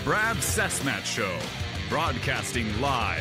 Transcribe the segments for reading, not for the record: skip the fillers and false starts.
Brad Cesmat Show, broadcasting live.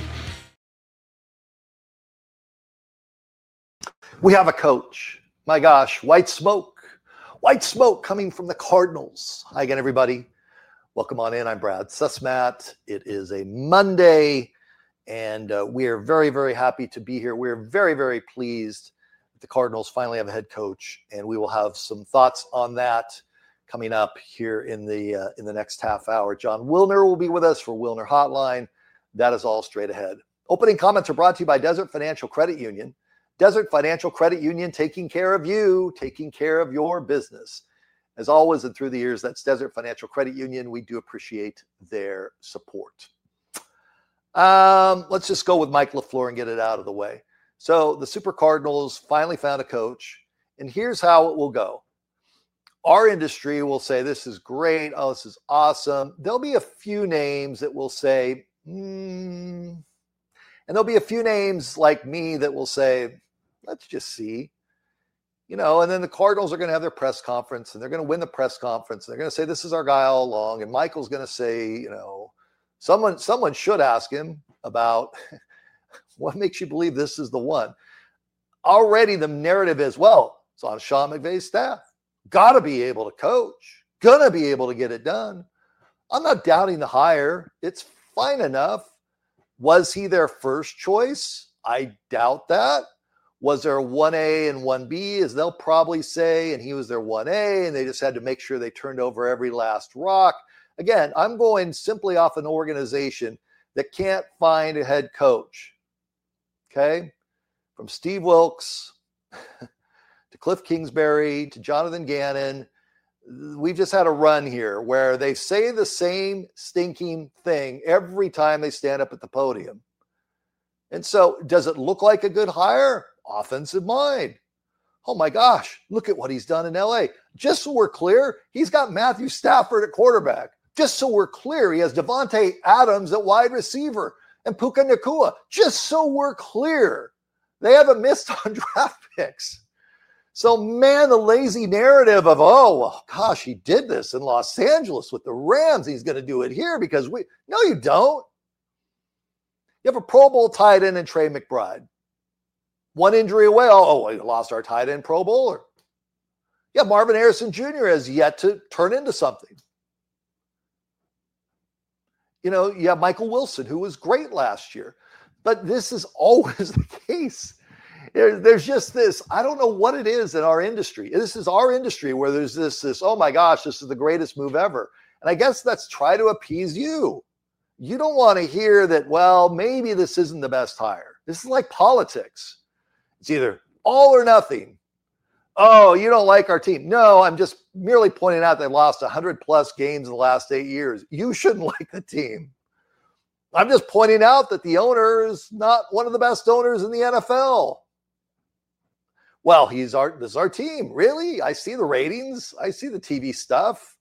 We have a coach. My gosh, white smoke coming from the Cardinals. Hi again, everybody. Welcome on in. I'm Brad Cesmat. It is a Monday, and we are very, very happy to be here. We're very, very pleased that the Cardinals finally have a head coach, and we will have some thoughts on that coming up here in the next half hour. John Wilner will be with us for Wilner Hotline. That is all straight ahead. Opening comments are brought to you by Desert Financial Credit Union. Desert Financial Credit Union, taking care of you, taking care of your business. As always, and through the years, that's Desert Financial Credit Union. We do appreciate their support. Let's just go with Mike LaFleur and get it out of the way. So the Super Cardinals finally found a coach, and here's how it will go. Our industry will say, this is great. Oh, this is awesome. There'll be a few names that will say, and there'll be a few names like me that will say, let's just see. And then the Cardinals are going to have their press conference, and they're going to win the press conference. And they're going to say, this is our guy all along. And Michael's going to say, someone should ask him about what makes you believe this is the one. Already the narrative is, well, it's on Sean McVay's staff. Got to be able to coach. Going to be able to get it done. I'm not doubting the hire. It's fine enough. Was he their first choice? I doubt that. Was there a 1A and 1B, as they'll probably say, and he was their 1A, and they just had to make sure they turned over every last rock? Again, I'm going simply off an organization that can't find a head coach. Okay? From Steve Wilkes to Cliff Kingsbury to Jonathan Gannon, we've just had a run here where they say the same stinking thing every time they stand up at the podium. And so does it look like a good hire? Offensive mind. Oh my gosh, look at what he's done in LA. Just so we're clear, he's got Matthew Stafford at quarterback. Just so we're clear, he has Devontae Adams at wide receiver and Puka Nacua. Just so we're clear, they haven't missed on draft picks. So, man, the lazy narrative of, oh, well, gosh, he did this in Los Angeles with the Rams. He's going to do it here because no, you don't. You have a Pro Bowl tight end in Trey McBride. One injury away. We lost our tight end Pro Bowler. Yeah, Marvin Harrison Jr. has yet to turn into something. You have Michael Wilson, who was great last year. But this is always the case. There's just this, I don't know what it is in our industry. This is our industry where there's this, oh my gosh, this is the greatest move ever. And I guess that's try to appease you. You don't want to hear that, well, maybe this isn't the best hire. This is like politics. It's either all or nothing. Oh, you don't like our team. No, I'm just merely pointing out they lost 100+ games in the last 8 years. You shouldn't like the team. I'm just pointing out that the owner is not one of the best owners in the NFL. Well, this is our team. Really? I see the ratings. I see the TV stuff.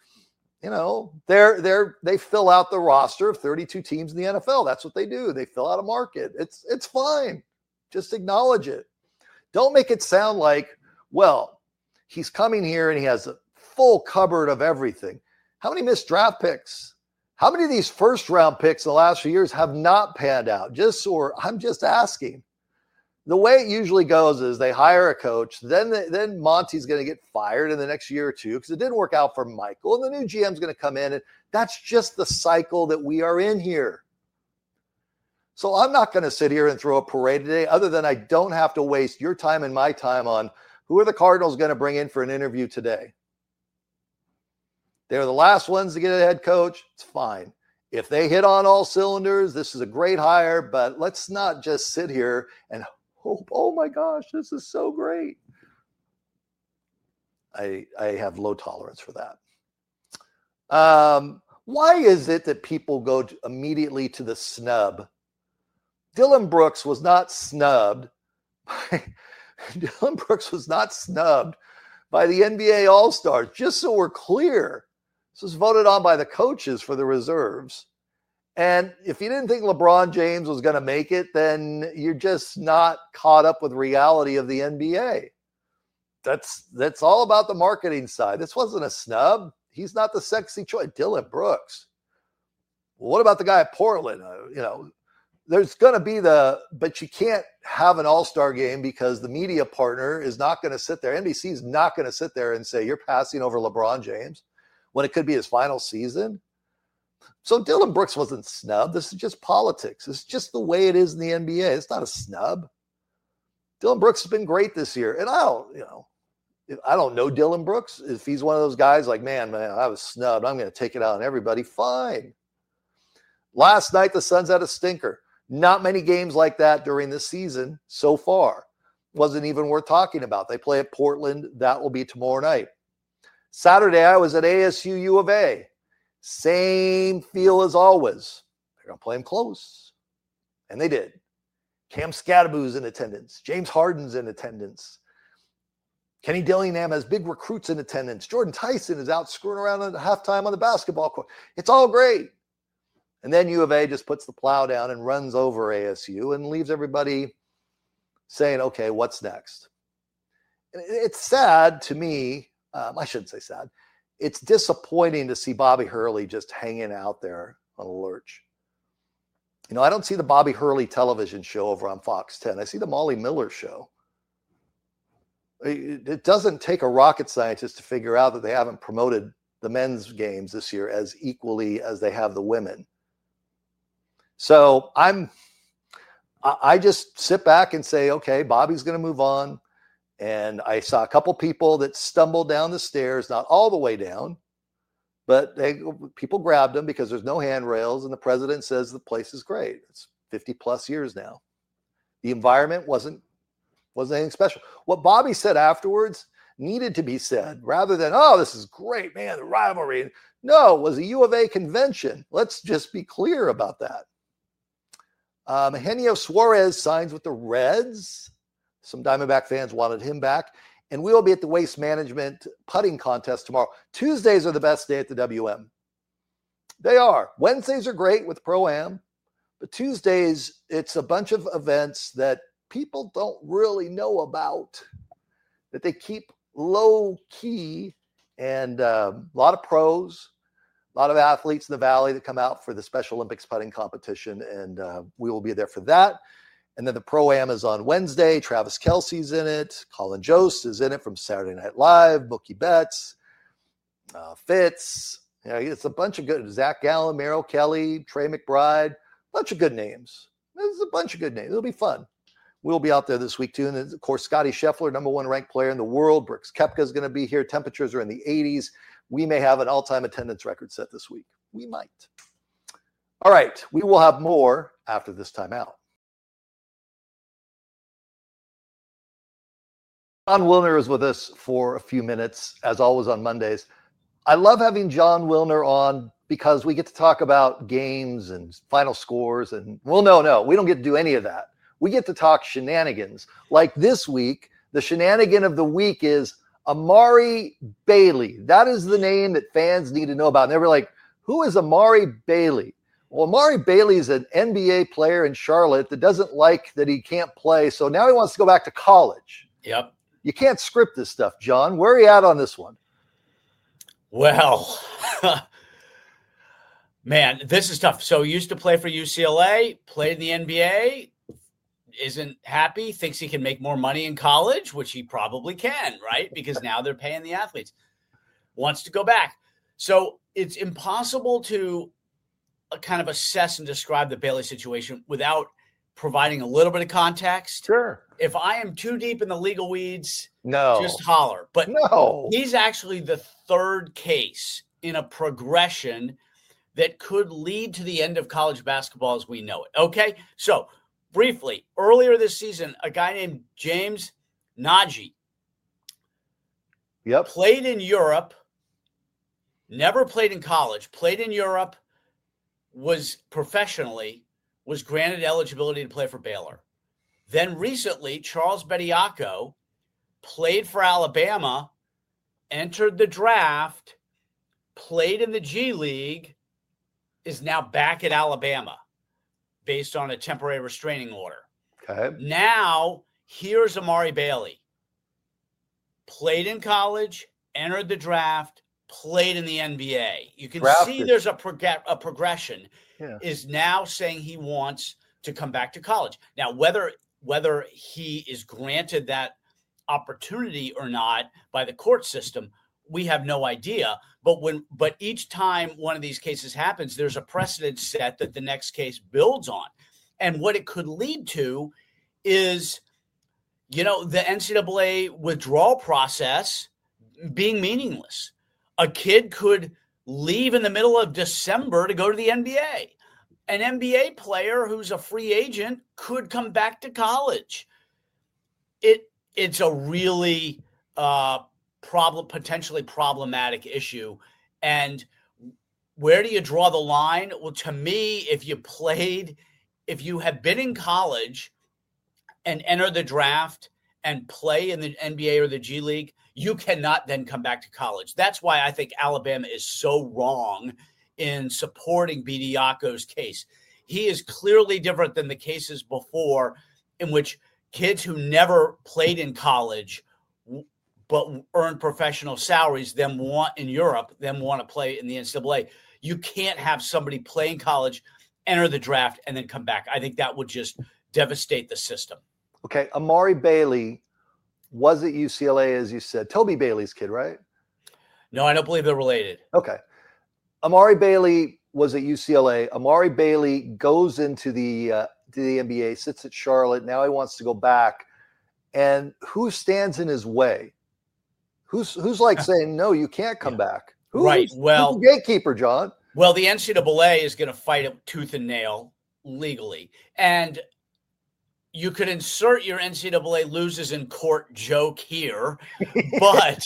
They fill out the roster of 32 teams in the NFL. That's what they do. They fill out a market. It's fine. Just acknowledge it. Don't make it sound like, well, he's coming here and he has a full cupboard of everything. How many missed draft picks? How many of these first round picks in the last few years have not panned out? I'm just asking. The way it usually goes is they hire a coach, then Monty's going to get fired in the next year or two because it didn't work out for Michael, and the new GM's going to come in, and that's just the cycle that we are in here. So I'm not going to sit here and throw a parade today other than I don't have to waste your time and my time on who are the Cardinals going to bring in for an interview today. They're the last ones to get a head coach. It's fine. If they hit on all cylinders, this is a great hire, but let's not just sit here and hope, oh my gosh, this is so great. I have low tolerance for that. Why is it that people go immediately to the snub? Dylan Brooks was not snubbed. Dylan Brooks was not snubbed by the NBA All-Stars. Just so we're clear, this was voted on by the coaches for the reserves. And if you didn't think LeBron James was going to make it, then you're just not caught up with reality of the NBA. That's all about the marketing side. This wasn't a snub. He's not the sexy choice. Dylan Brooks. Well, what about the guy at Portland? There's going to be but you can't have an all-star game because the media partner is not going to sit there. NBC is not going to sit there and say, you're passing over LeBron James when it could be his final season. So Dillon Brooks wasn't snubbed. This is just politics. It's just the way it is in the NBA. It's not a snub. Dillon Brooks has been great this year. And I don't know Dillon Brooks. If he's one of those guys like, man, I was snubbed, I'm going to take it out on everybody. Fine. Last night, the Suns had a stinker. Not many games like that during the season so far. Wasn't even worth talking about. They play at Portland. That will be tomorrow night. Saturday, I was at ASU U of A. Same feel as always. They're going to play them close. And they did. Cam Scattaboo's in attendance. James Harden's in attendance. Kenny Dillingham has big recruits in attendance. Jordan Tyson is out screwing around at halftime on the basketball court. It's all great. And then U of A just puts the plow down and runs over ASU and leaves everybody saying, okay, what's next? It's sad to me. I shouldn't say sad. It's disappointing to see Bobby Hurley just hanging out there on a lurch. I don't see the Bobby Hurley television show over on Fox 10. I see the Molly Miller show. It doesn't take a rocket scientist to figure out that they haven't promoted the men's games this year as equally as they have the women. So I just sit back and say, okay, Bobby's going to move on. And I saw a couple people that stumbled down the stairs, not all the way down, but people grabbed them because there's no handrails. And the president says the place is great. It's 50 plus years now. The environment wasn't anything special. What Bobby said afterwards needed to be said rather than, oh, this is great, man, the rivalry. No, it was a U of A convention. Let's just be clear about that. Eugenio Suarez signs with the Reds. Some Diamondback fans wanted him back. And we will be at the Waste Management putting contest tomorrow. Tuesdays are the best day at the WM. They are. Wednesdays are great with Pro-Am. But Tuesdays, it's a bunch of events that people don't really know about, that they keep low key, and a lot of pros, a lot of athletes in the Valley that come out for the Special Olympics putting competition, and we will be there for that. And then the Pro-Am is on Wednesday. Travis Kelce's in it. Colin Jost is in it from Saturday Night Live. Mookie Betts, Fitz. It's a bunch of good. Zach Gallen, Merrill Kelly, Trey McBride. Bunch of good names. There's a bunch of good names. It'll be fun. We'll be out there this week too. And of course, Scotty Scheffler, number one ranked player in the world. Brooks Koepka is going to be here. Temperatures are in the 80s. We may have an all-time attendance record set this week. We might. All right. We will have more after this timeout. Jon Wilner is with us for a few minutes, as always on Mondays. I love having Jon Wilner on because we get to talk about games and final scores. And no, we don't get to do any of that. We get to talk shenanigans. Like this week, the shenanigan of the week is Amari Bailey. That is the name that fans need to know about. And they were like, who is Amari Bailey? Well, Amari Bailey is an NBA player in Charlotte that doesn't like that he can't play. So now he wants to go back to college. Yep. You can't script this stuff, John. Where are you at on this one? Well, man, this is tough. So he used to play for UCLA, played in the NBA, isn't happy, thinks he can make more money in college, which he probably can, right? Because now they're paying the athletes. Wants to go back. So it's impossible to kind of assess and describe the Bailey situation without providing a little bit of context. Sure. If I am too deep in the legal weeds, no, just holler. But no, he's actually the third case in a progression that could lead to the end of college basketball as we know it. Okay. So briefly, earlier this season, a guy named James Nagy played in Europe, never played in college, played in Europe, was granted eligibility to play for Baylor. Then recently, Charles Bediako played for Alabama, entered the draft, played in the G League, is now back at Alabama based on a temporary restraining order. Okay. Now, here's Amari Bailey. Played in college, entered the draft, played in the NBA. You can see there's a progression. is now saying he wants to come back to college. Now, whether he is granted that opportunity or not by the court system, we have no idea. But each time one of these cases happens, there's a precedent set that the next case builds on. And what it could lead to is, the NCAA withdrawal process being meaningless. A kid could leave in the middle of December to go to the NBA. An NBA player who's a free agent could come back to college. It's a really potentially problematic issue. And where do you draw the line? Well, to me, if you have been in college and enter the draft and play in the NBA or the G League, you cannot then come back to college. That's why I think Alabama is so wrong in supporting Bediako's case. He is clearly different than the cases before, in which kids who never played in college but earned professional salaries then want to play in the NCAA. You can't have somebody play in college, enter the draft, and then come back. I think that would just devastate the system. Okay, Amari Bailey was at UCLA, as you said. Toby Bailey's kid, right? No, I don't believe they're related. Okay. Amari Bailey was at UCLA. Amari Bailey goes into the NBA, sits at Charlotte. Now he wants to go back. And who stands in his way? Who's like saying, no, you can't come back? Who's the gatekeeper, John? Well, the NCAA is going to fight it tooth and nail legally. And you could insert your NCAA loses in court joke here, but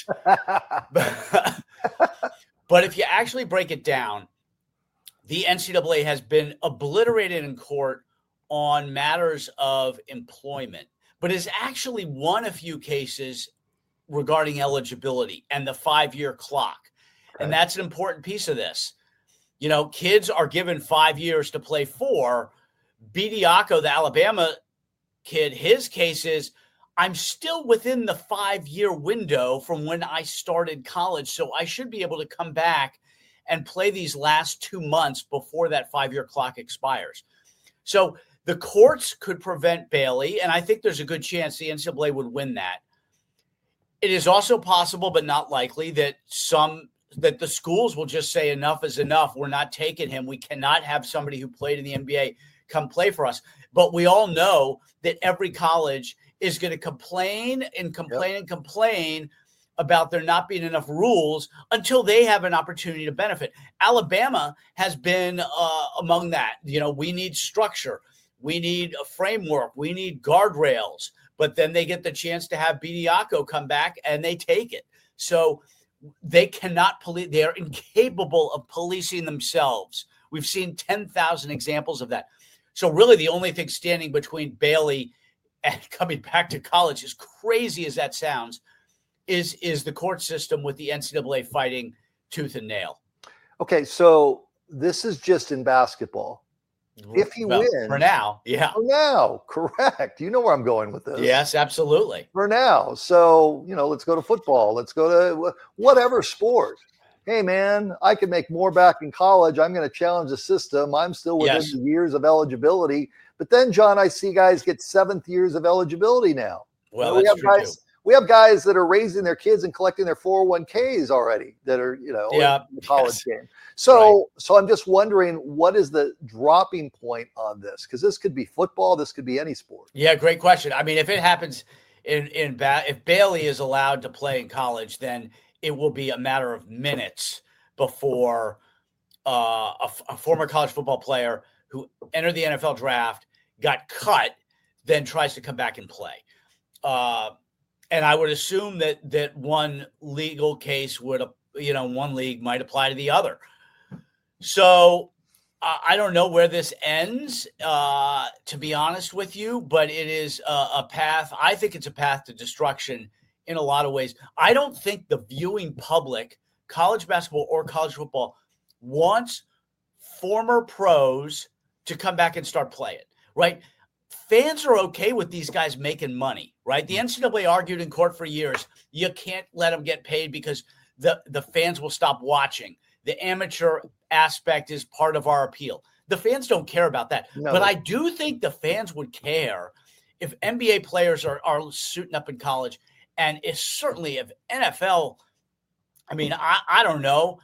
if you actually break it down, the NCAA has been obliterated in court on matters of employment, but has actually won a few cases regarding eligibility and the 5-year clock. Okay. And that's an important piece of this. Kids are given 5 years to play 4. Bediako, the Alabama kid, his case is, I'm still within the 5-year window from when I started college, so I should be able to come back and play these last 2 months before that 5-year clock expires. So the courts could prevent Bailey, and I think there's a good chance the NCAA would win that. It is also possible, but not likely, that the schools will just say enough is enough. We're not taking him. We cannot have somebody who played in the NBA come play for us. But we all know that every college is going to complain about there not being enough rules until they have an opportunity to benefit. Alabama has been among that. We need structure. We need a framework. We need guardrails. But then they get the chance to have Bediako come back and they take it. So they cannot police. They are incapable of policing themselves. We've seen 10,000 examples of that. So really the only thing standing between Bailey and coming back to college, as crazy as that sounds, is the court system with the NCAA fighting tooth and nail. Okay, so this is just in basketball. If he wins. For now, yeah. For now, correct. You know where I'm going with this. Yes, absolutely. For now. So, let's go to football. Let's go to whatever sport. Hey, man, I could make more back in college. I'm going to challenge the system. I'm still within the years of eligibility. But then, John, I see guys get 7th years of eligibility now. Well, that's true too. We have guys that are raising their kids and collecting their 401ks already that are, in the college game. So I'm just wondering, what is the dropping point on this? Because this could be football. This could be any sport. Yeah, great question. I mean, if it happens if Bailey is allowed to play in college, then it will be a matter of minutes before a former college football player who entered the NFL draft, got cut, then tries to come back and play. And I would assume that one legal case would, one league might apply to the other. So I don't know where this ends, to be honest with you, but it is a path. I think it's a path to destruction in a lot of ways. I don't think the viewing public, college basketball or college football, wants former pros to come back and start playing, right? Fans are okay with these guys making money, right? The NCAA argued in court for years, you can't let them get paid because the fans will stop watching. The amateur aspect is part of our appeal. The fans don't care about that. No. But I do think the fans would care if NBA players are suiting up in college. And it's certainly if NFL, I mean, I don't know,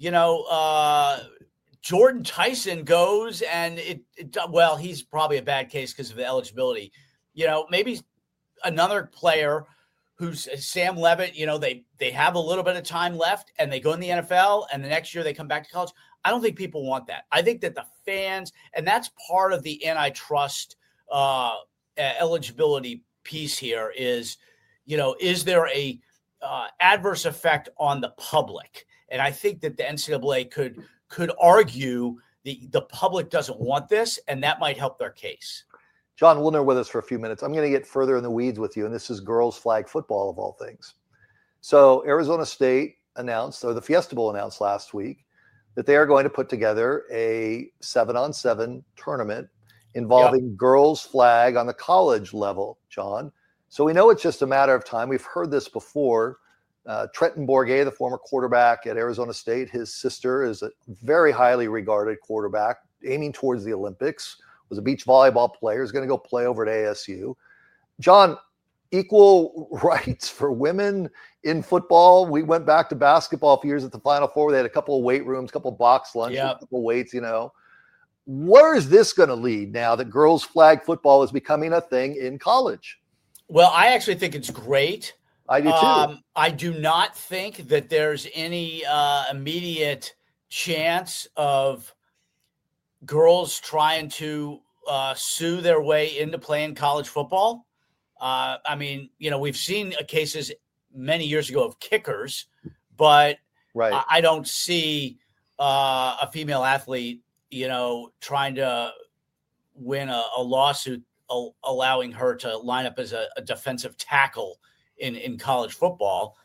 Jordan Tyson goes and well, he's probably a bad case because of the eligibility. Maybe another player who's Sam Levitt, they have a little bit of time left and they go in the NFL and the next year they come back to college. I don't think people want that. I think that the fans, and that's part of the antitrust eligibility piece here is, is there a adverse effect on the public? And I think that the NCAA could argue the public doesn't want this, and that might help their case. Jon Wilner with us for a few minutes. I'm going to get further in the weeds with you, and this is girls flag football of all things. So Arizona State announced, or the Fiesta Bowl announced last week, that they are going to put together a 7-on-7 tournament involving girls flag on the college level, Jon. So we know it's just a matter of time. We've heard this before. Trenton Bourguet, the former quarterback at Arizona State, his sister is a very highly regarded quarterback aiming towards the Olympics, was a beach volleyball player, is going to go play over at ASU. Jon, equal rights for women in football. We went back to basketball a few years at the Final Four. They had a couple of weight rooms, a couple of box lunches, a couple of weights, Where is this going to lead now that girls flag football is becoming a thing in college? Well, I actually think it's great. I do too. I do not think that there's any immediate chance of girls trying to sue their way into playing college football. I mean, we've seen cases many years ago of kickers, but right. I don't see a female athlete, trying to win a lawsuit allowing her to line up as a defensive tackle in college football.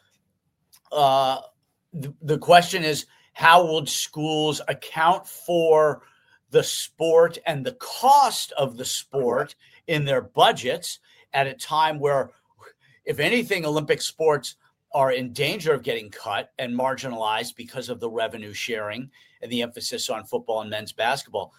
The question is, how will schools account for the sport and the cost of the sport in their budgets at a time where, if anything, Olympic sports are in danger of getting cut and marginalized because of the revenue sharing and the emphasis on football and men's basketball?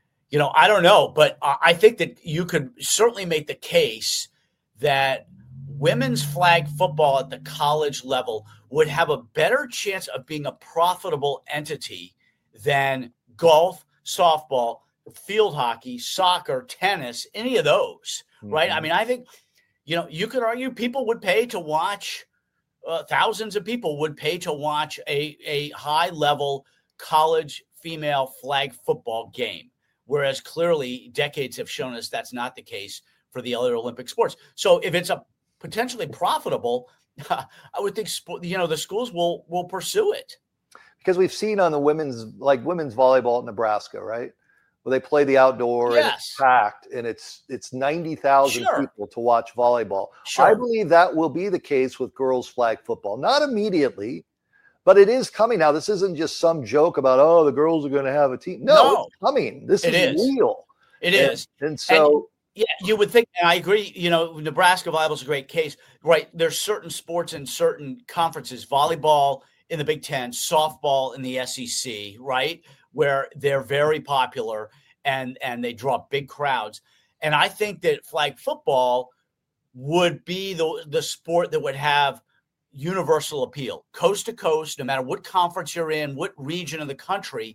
I don't know, but I think that you could certainly make the case that women's flag football at the college level would have a better chance of being a profitable entity than golf, softball, field hockey, soccer, tennis, any of those, right? I mean, I think, you could argue people would pay to watch, thousands of people would pay to watch a high-level college female flag football game, whereas clearly decades have shown us that's not the case for the other Olympic sports. So if it's a potentially profitable, I would think, the schools will pursue it. Because we've seen on the women's volleyball at Nebraska, right? Where they play the outdoor and it's packed and it's 90,000 people to watch volleyball. Sure. I believe that will be the case with girls flag football. Not immediately, but it is coming now. This isn't just some joke about, the girls are going to have a team. No, it's coming. This is real. It is. And so... Yeah, you would think, and I agree, Nebraska volleyball is a great case, right? There's certain sports in certain conferences, volleyball in the Big Ten, softball in the SEC, right? Where they're very popular and they draw big crowds. And I think that flag football would be the sport that would have universal appeal, coast to coast, no matter what conference you're in, what region of the country.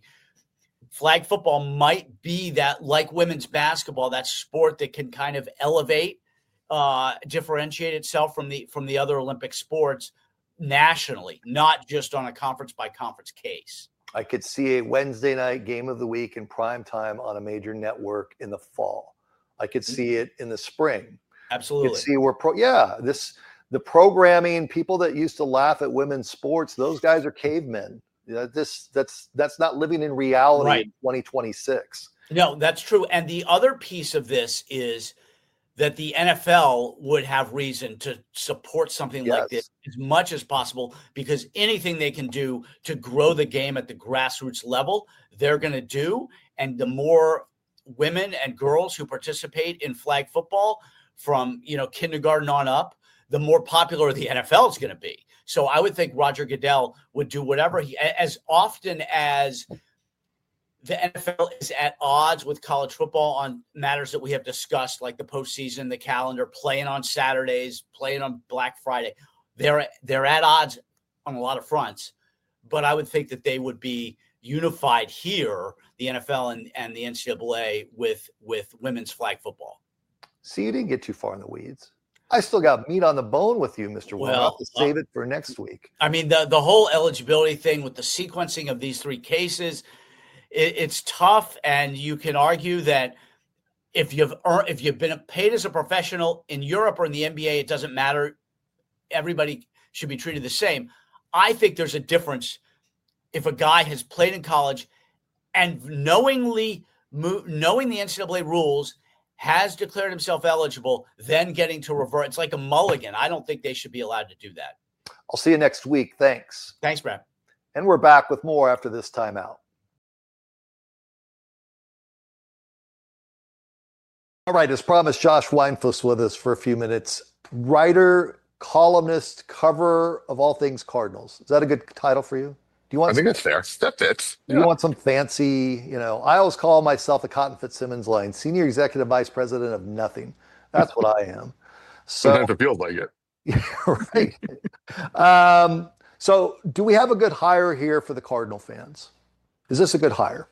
Flag football might be that, like women's basketball, that sport that can kind of elevate, differentiate itself from the other Olympic sports nationally, not just on a conference by conference case. I could see a Wednesday night game of the week in prime time on a major network in the fall. I could see it in the spring. Absolutely. You could see the programming, people that used to laugh at women's sports, those guys are cavemen. That's not living in reality in 2026. No, that's true. And the other piece of this is that the NFL would have reason to support something like this as much as possible, because anything they can do to grow the game at the grassroots level, they're going to do. And the more women and girls who participate in flag football from, kindergarten on up, the more popular the NFL is going to be. So I would think Roger Goodell would do whatever as often as the NFL is at odds with college football on matters that we have discussed, like the postseason, the calendar, playing on Saturdays, playing on Black Friday. They're at odds on a lot of fronts, but I would think that they would be unified here, the NFL and the NCAA, with women's flag football. See, you didn't get too far in the weeds. I still got meat on the bone with you, Mr. Warner. I'll have to save it for next week. I mean, the whole eligibility thing with the sequencing of these three cases, it's tough, and you can argue that if you've been paid as a professional in Europe or in the NBA, it doesn't matter. Everybody should be treated the same. I think there's a difference if a guy has played in college and knowing the NCAA rules, has declared himself eligible, then getting to revert. It's like a mulligan. I don't think they should be allowed to do that. I'll see you next week. Thanks. Thanks, Brad. And we're back with more after this timeout. All right, as promised, Josh Weinfuss with us for a few minutes. Writer, columnist, cover of all things Cardinals. Is that a good title for you? Do you want? I think that's fair. That fits. Do you want some fancy, I always call myself the Cotton Fitzsimmons line, senior executive vice president of nothing. That's what I am. So sometimes it feels like it. Yeah, right. So do we have a good hire here for the Cardinal fans? Is this a good hire?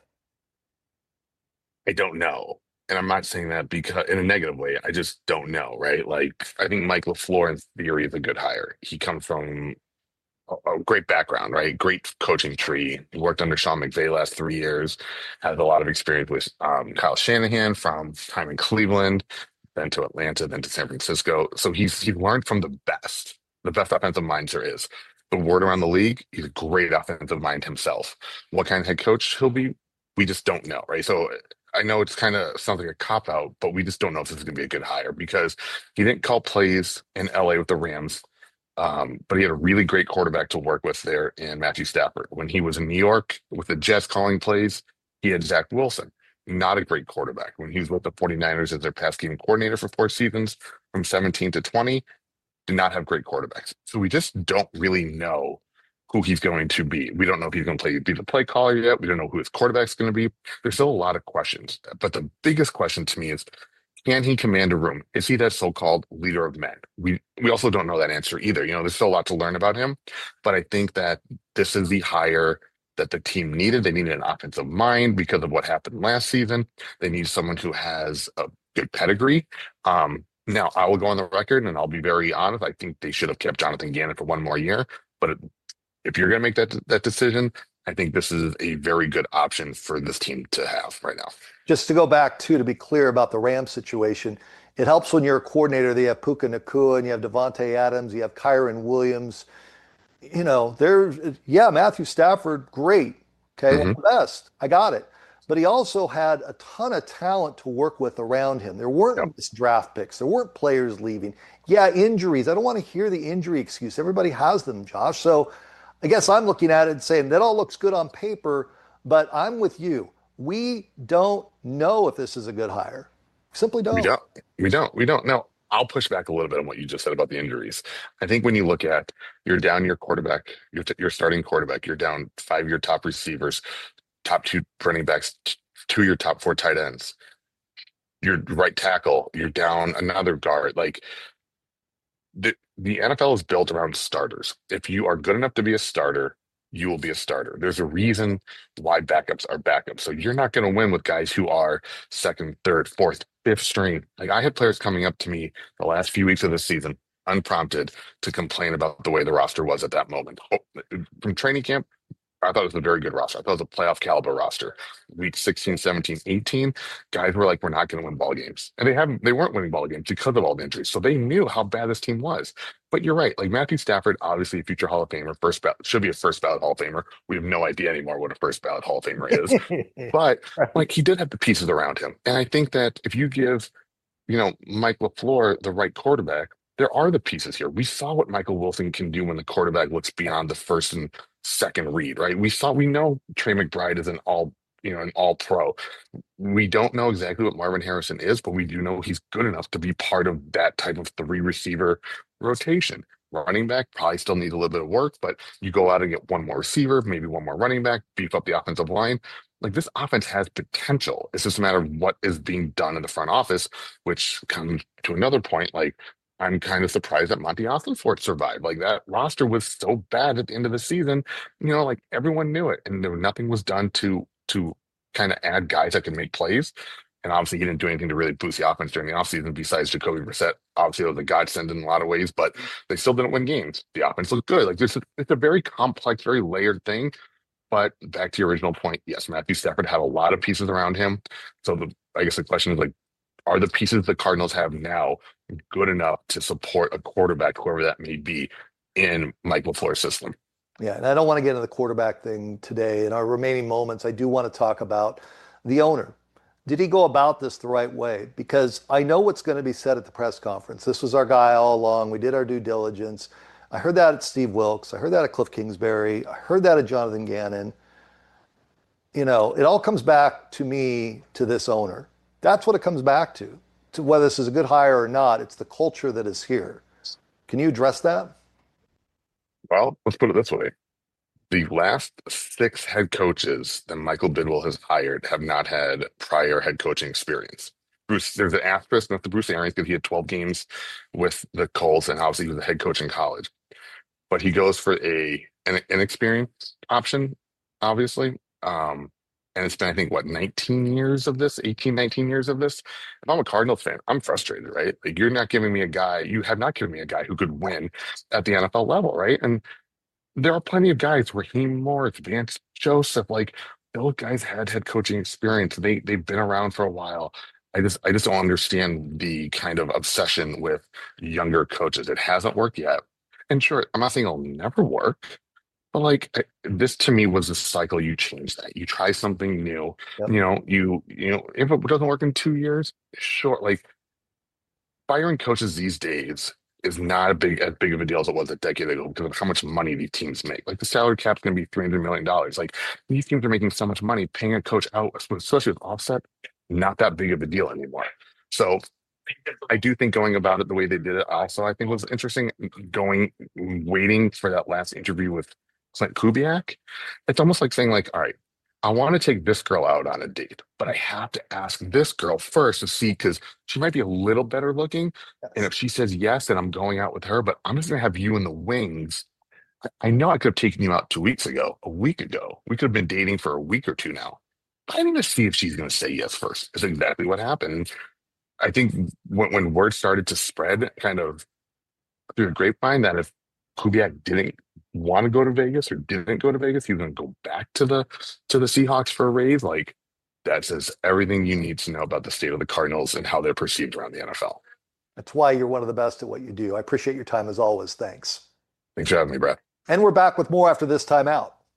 I don't know. And I'm not saying that because in a negative way. I just don't know, right? Like, I think Mike LaFleur in theory is a good hire. He comes from a great background, right? Great coaching tree. He worked under Sean McVay last 3 years, has a lot of experience with Kyle Shanahan from time in Cleveland, then to Atlanta, then to San Francisco. So he's learned from the best offensive minds there is. The word around the league, he's a great offensive mind himself. What kind of head coach he'll be, we just don't know, right? So I know it's kind of sounds like a cop-out, but we just don't know if this is going to be a good hire because he didn't call plays in LA with the Rams. But he had a really great quarterback to work with there in Matthew Stafford. When he was in New York with the Jets calling plays, he had Zach Wilson, not a great quarterback. When he was with the 49ers as their pass game coordinator for 4 seasons, from 17 to 20, did not have great quarterbacks. So we just don't really know who he's going to be. We don't know if he's going to be the play caller yet. We don't know who his quarterback's going to be. There's still a lot of questions. But the biggest question to me is, can he command a room? Is he that so-called leader of men? We also don't know that answer either. There's still a lot to learn about him, but I think that this is the hire that the team needed. They needed an offensive mind because of what happened last season. They need someone who has a good pedigree. Now, I will go on the record, and I'll be very honest. I think they should have kept Jonathan Gannon for 1 more year. But if you're going to make that decision, I think this is a very good option for this team to have right now. Just to go back, to be clear about the Rams situation, it helps when you're a coordinator that you have Puka Nacua and you have Devontae Adams, you have Kyron Williams. Matthew Stafford, great. Okay, one of the best. I got it. But he also had a ton of talent to work with around him. There weren't draft picks. There weren't players leaving. Yeah, injuries. I don't want to hear the injury excuse. Everybody has them, Josh. So I guess I'm looking at it and saying that all looks good on paper, but I'm with you. We don't know if this is a good hire. Simply don't. We don't. Now, I'll push back a little bit on what you just said about the injuries. I think when you look at, you're down your quarterback, your starting quarterback, you're down 5 of your top receivers, top 2 running backs, 2 of your top 4 tight ends, your right tackle, you're down another guard. Like, the NFL is built around starters. If you are good enough to be a starter, you will be a starter. There's a reason why backups are backups. So you're not going to win with guys who are 2nd, 3rd, 4th, 5th string. Like, I had players coming up to me the last few weeks of the season, unprompted, to complain about the way the roster was at that moment. From training camp, I thought it was a very good roster. I thought it was a playoff caliber roster. Week 16, 17, 18, guys were like, we're not going to win ball games. And they weren't winning ball games because of all the injuries. So they knew how bad this team was. But you're right. Like, Matthew Stafford, obviously a future Hall of Famer, should be a first ballot Hall of Famer. We have no idea anymore what a first ballot Hall of Famer is. But like, he did have the pieces around him. And I think that if you give, Mike LaFleur the right quarterback, there are the pieces here. We saw what Michael Wilson can do when the quarterback looks beyond the first and second read, right? We know Trey McBride is an all pro. We don't know exactly what Marvin Harrison is, but we do know he's good enough to be part of that type of 3 receiver rotation. Running back probably still needs a little bit of work, but you go out and get 1 more receiver, maybe 1 more running back, beef up the offensive line. Like this offense has potential. It's just a matter of what is being done in the front office, which comes to another point. Like I'm kind of surprised that Monty Ossenfort survived. Like that roster was so bad at the end of the season. Like everyone knew it, and nothing was done to kind of add guys that can make plays. And obviously, he didn't do anything to really boost the offense during the offseason besides Jacoby Brissett. Obviously, it was a godsend in a lot of ways, but they still didn't win games. The offense looked good. Like it's a very complex, very layered thing. But back to your original point, yes, Matthew Stafford had a lot of pieces around him. So I guess the question is like, are the pieces the Cardinals have now good enough to support a quarterback, whoever that may be, in Mike LaFleur's system? Yeah, and I don't want to get into the quarterback thing today. In our remaining moments, I do want to talk about the owner. Did he go about this the right way? Because I know what's going to be said at the press conference. This was our guy all along. We did our due diligence. I heard that at Steve Wilks. I heard that at Cliff Kingsbury. I heard that at Jonathan Gannon. It all comes back to me, to this owner. That's what it comes back to whether this is a good hire or not. It's the culture that is here. Can you address that? Well, let's put it this way. The last 6 head coaches that Michael Bidwell has hired have not had prior head coaching experience. There's an asterisk next to Bruce Arians because he had 12 games with the Colts, and obviously he was a head coach in college. But he goes for an inexperienced option, obviously. And it's been, I think, 19 years of this, 18, 19 years of this. If I'm a Cardinals fan, I'm frustrated, right? Like you have not given me a guy who could win at the NFL level, right? And there are plenty of guys, Raheem Morris, Vance Joseph, like those guys had head coaching experience. They've been around for a while. I just don't understand the kind of obsession with younger coaches. It hasn't worked yet. And sure, I'm not saying it'll never work, but like this to me was a cycle. You change that. You try something new. Yep. If it doesn't work in 2 years, sure. Like firing coaches these days is not as big of a deal as it was a decade ago because of how much money these teams make. Like the salary cap's going to be $300 million. Like these teams are making so much money, paying a coach out, especially with offset, not that big of a deal anymore. So I do think going about it the way they did it also, I think was interesting. Waiting for that last interview with Clint Kubiak. It's almost like saying like, all right, I want to take this girl out on a date, but I have to ask this girl first to see because she might be a little better looking. And if she says yes, then I'm going out with her, but I'm just going to have you in the wings. I know I could have taken you out 2 weeks ago, a week ago. We could have been dating for a week or two now. But I need to see if she's going to say yes first. Is exactly what happened. I think when word started to spread kind of through the grapevine that if Kubiak didn't want to go to Vegas or didn't go to Vegas, he was going to go back to the Seahawks for a raise. Like that says everything you need to know about the state of the Cardinals and how they're perceived around the NFL. That's why you're one of the best at what you do. I appreciate your time as always. Thanks. Thanks for having me, Brad. And we're back with more after this timeout.